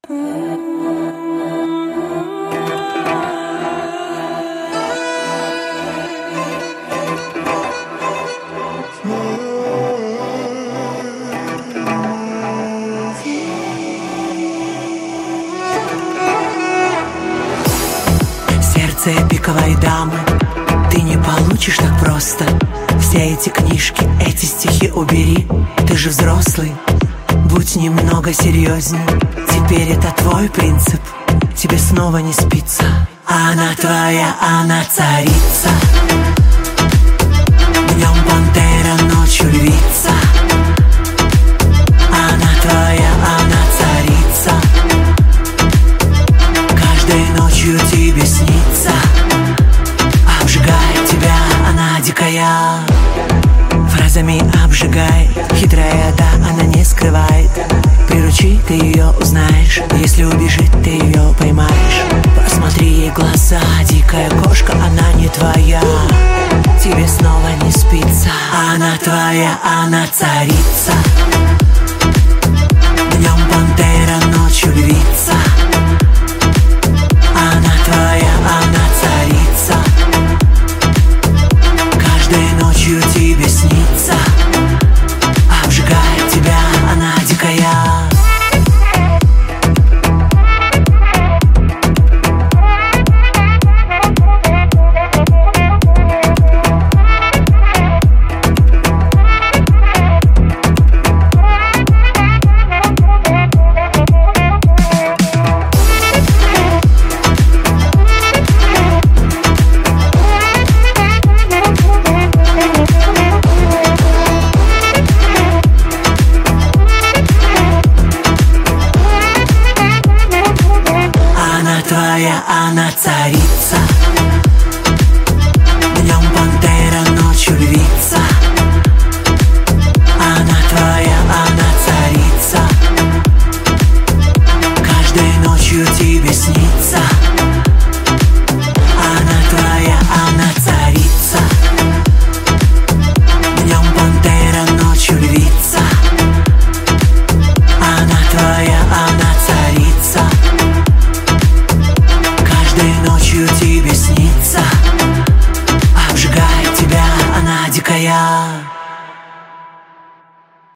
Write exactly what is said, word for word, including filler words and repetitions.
Сердце пиковой дамы ты не получишь так просто. Все эти книжки, эти стихи убери. Ты же взрослый, будь немного серьезней. Теперь это твой принцип, тебе снова не спится. Она твоя, она царица. Днем пантера, ночью львица. Она твоя, она царица. Каждой ночью тебе снится. Обжигает тебя она дикая. Фразами обжигает, хитрая, да, она не скрывает. Приручи, ты ее узнаешь. Если убежит, ты ее поймаешь. Посмотри ей глаза, дикая кошка, она не твоя. Тебе снова не спится. Она твоя, она царица. Днем пантера, ночью львица. Она твоя, она царица. Каждой ночью тебе снится. Обжигает тебя она дикая. Твоя, она царица. Днем пантера, ночью львица. Она твоя, она царица. Каждой ночью тебе снится. Она твоя, она царица. Днем пантера, ночью львица. Она твоя, она царица. Ночью тебе снится. Обжигает тебя она дикая.